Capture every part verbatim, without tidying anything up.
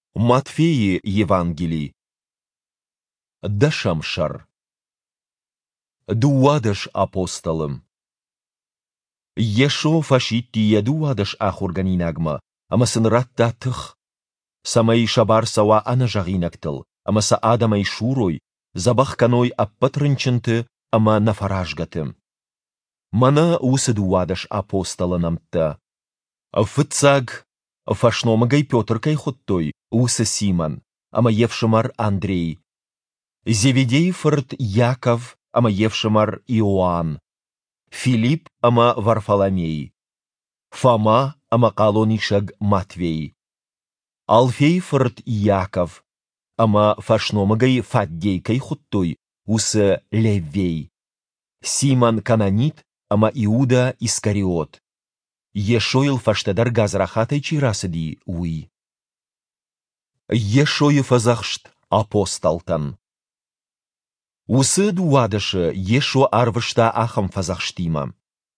Матфеи Евангелий. Дашамшар. Дуадаш апостолым. Ешо фашитти дуадаш ахурганинагма, амасын раттатых. Самай шабар сава анажагинактыл, амаса адамай шурой, забахканой аппатрынчынты, ама нафаражгатым. Мана усы дуадаш апостоланамта. Фыцаг, фашномагай Петр кайхоттой, усы Симон, ама евшимар Андрей. Зеведей фырт Яков, ама евшимар Иоанн. Филипп, ама Варфоломей. Фома, ама Калонишаг Матвей. Алфей фырт Яков, ама фашномагай Фаддей кайхоттой, усы Левей. Симон Кананит, ама Иуда Искариот. Ешойл фаштадар газрахатай чирасыди уй. Ешою фазахшт апосталтан. Усы дуадышы ешо арвышта ахам фазахштима.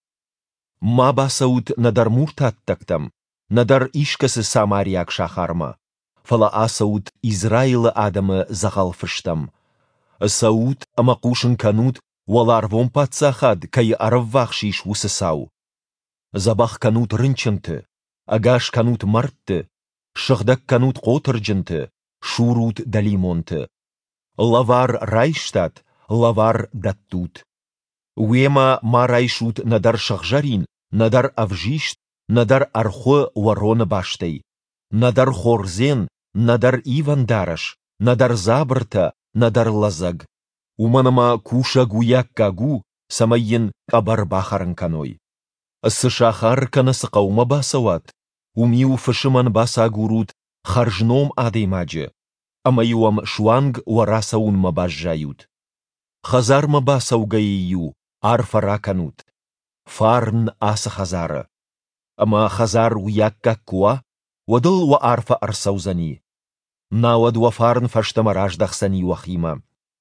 Ма басаут надар муртаттактам, надар ишкасы Самарияк шахарма. Фала асаут Израилы адамы загалфыштам. Саут ама кушын канут валарвом пацахад кай арвахшиш усы сау. Забах канут рынчынты, агаш канут мартты, шахдак канут котырджынты, шурут далимонты. Лавар райштат, лавар даттут. Уема ма райшут надар шахжарин, надар авжишт, надар архо ворона баштей. Надар хорзен, надар ивандараш, надар забрта, надар лазаг. Уманама куша гуяк кагу, самайен кабарбахаран каной. Сышахар канасы қаума басауат, умиу фышыман баса гурут харжном адеймаджы, амаюам шуанг варасаун мабажжают. Хазар мабасау гаию, арфара канут. Фарн аса хазара. Ама хазар уяк какуа, вадыл ва арфа арсаузани. Навад ва фарн фаштамараждахсани вахима.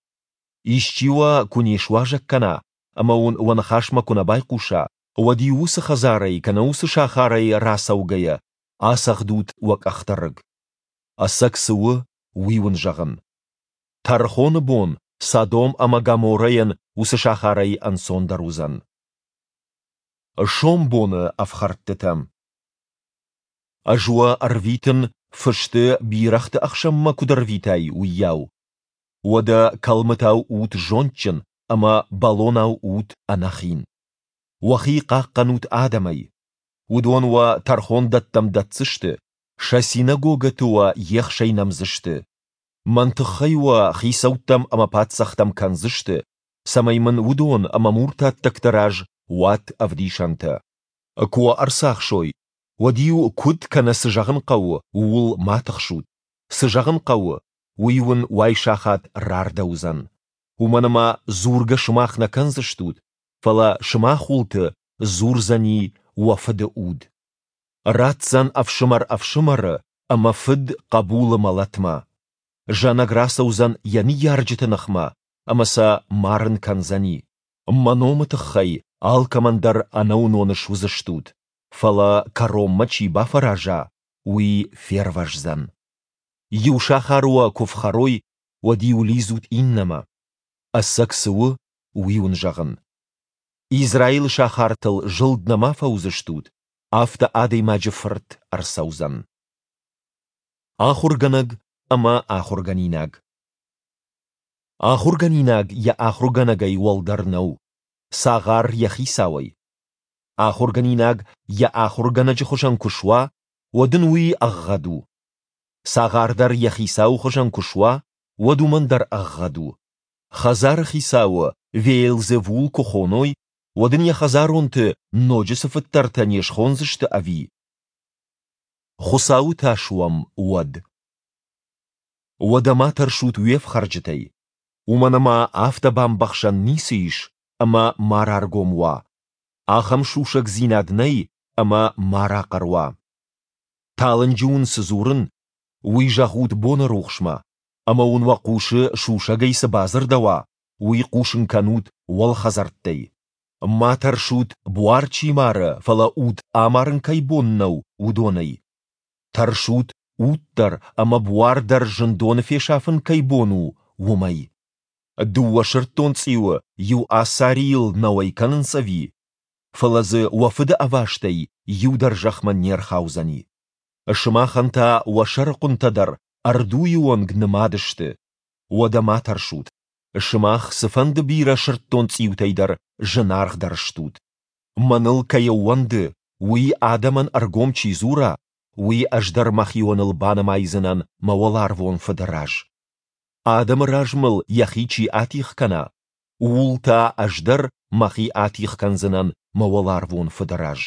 Ищива кунешважак кана, ама он ванахашма кунабай куша. Вади усы хазарай, кана усы шахарай расаугая, асахдут вак ахтарыг. Асак сыуы уивын жағын. Тархоны бон, Садом ама Гаморайын усы шахарай ансондар узан. Шом боны афхарттытам. Ажуа арвитын фышты бирахты ахшамма кударвитай уяу. Вада калмытау ут жончын, ама балонау ут анахин. Вахи қаққанут адамай. Удон ва тархон даттам датсышты, ша синагога туа ехшай намзышты. Мантықхай ва хисауттам ама патсахтам канзышты, самаймын удон ама муртаттактараж ват авдишанта. Куа арсахшой, вадиу куд кана сыжағын қауы уыл матықшут. Сыжағын қауы уивын вайшахат рардаузан. Уманама зурга шымахна канзыштут, фала шымахулты зурзани уафыды уд. Ратсан авшымар авшымары, ама фыд қабулы малатма. Жанаграсаузан яни ярджетынахма, амаса марын канзани. Маномытықхай ал командар анауноны шузыштут. Фала каромма чиба фаража, уи ферважзан. Юшахаруа ковхарой вадиулизут иннама. Ассаксуы уиун жағын. Израил шахартыл жылднама фаузыштут, афта адеймаджы фырт арсаузан. Ахурганаг, ама ахурганинаг. Ахурганинаг я ахурганагай уалдарнау, сағар яхисауай. Ахурганинаг я ахурганаджы хошан кушва, вадын уи ағғаду. Сағардар яхисау хошан кушва, вадумандар ағғаду. Хазар хисауы вейлзевул кухоной, Вадын я хазаронты ноджысы фыттартанеш хонзышты ави. Хусау ташуам уад. Вадама таршут уев харджытай. Уманама автабам бахшан нисыиш, ама мараргомва. Ахам шушак зинаднай, ама марақарва. Талынжуын сызурын, уй жағуд боны рухшма. Ама унва кушы шушагайсы базырдава, уй кушын канут уал хазарттай. Матаршут буарчимары фала уд амарын кайбоннау удонай. Таршут اوتر اما بواردر جندون فێشافن کەی بۆن و ومەی دووە شرتۆن چیوە یو ئاساریل نەوەی کەنن سەوی فڵەز وەفدە ئەڤاشتەی یو دەرژەخمە نێرخاوزەنی شماخەنتا وەشەرقونتە دەر ئەردووی وەنگ نمادشتە وەدەما تەرشوت شماخ سفەند بیرە شرتۆن چیوتەی دەر ژنارخ دەرشتوت منڵ کەیە وەندە وی ئادەمەن ئەرگۆم چی زوورە وی ئەژدەر مەخیوەنڵ بانەمایزنەن مەوەڵارڤۆن فدەراژ ئادەم ڕاژمڵ یەخیچی ئاتیخکەنە وڵتا ئەژدەر مەخی ئاتیخکەنزنەن مەوەڵارڤۆن فدەراژ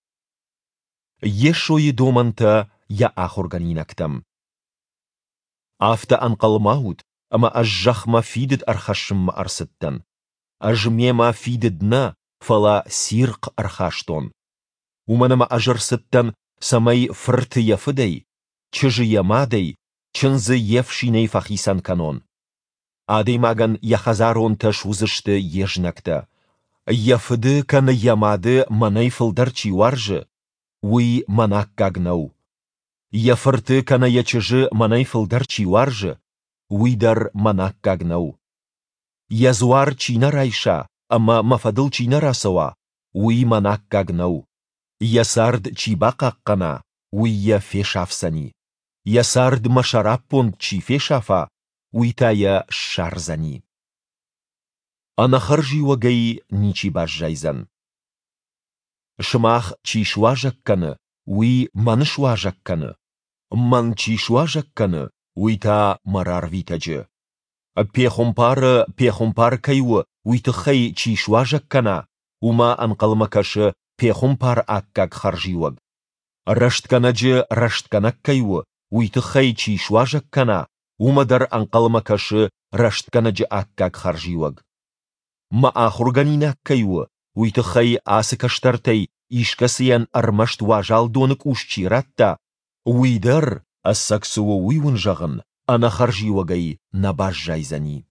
یەشۆی دۆمەنتە یا ئاخۆرگەنینەکتەم ئافتە ئەنقەڵماوت ئەمە ئەژەخمە فیدت ئەرخەشم ئەرستەن ئەژمێمە فیدت نە فەڵە سیرق ئەرخاشتۆن ومەنەمە ئەژەرستەن سەمەی فرت یەفدەی چژ یەمادەی چنزە یەفشینەی فەخیسەن کەنۆن ئادەی ماگەن یەخەزارۆن تەش وزشتە یێژنەکتە یەفدە کەنە یەمادە مەنەی فڵدەرچی وارژە وی مەناککاگنەو یەفرتە کەنە یەچژە مەنەی فڵدەرچی وارژە وی دەر مەناککاگنەو یەزوار چینە ڕایشە ئەمە مەفەدڵ چینە ڕاسەوە وی مەناککاگنەو یەسارد چی باقاققەنە وی یە فێشافسەنی یەسارد مەشەراب پۆند چی فێشافە وی تایە شارزەنی ئەنە خەرژی وەگەی نیچی باش ژایزەن شماخ چی شواژەککەنە وی مەنش واژەککەنە من چی شواژەککەنە وی تا مەراڕڤیتەجە پێخۆمپارە پێخۆمپارکەیوە ویتخەی چی شواژەککەنە وما ئەنقەڵمەکەشە پێخۆمپار ئاککاک خەرژی وەگ ڕەشتکەنەجە ڕەشتکەنەکەیوە ویتخەی چی شواژەککەنە ومە دەر ئەنقەڵمەکەشە ڕەشتکەنەجە ئاککاک خەرژی وەگ مە ئاخورگەنینەکەیوە ویتخەی ئاسکەشتەرتەی ئیشکەسیەن ئەرمەشت واژاڵ دۆنک وشچیرەتتە وی دەر ئەسەکسوە وی ونژەغن ئەنە خەرژی وەگەی نەباش ژایزەنی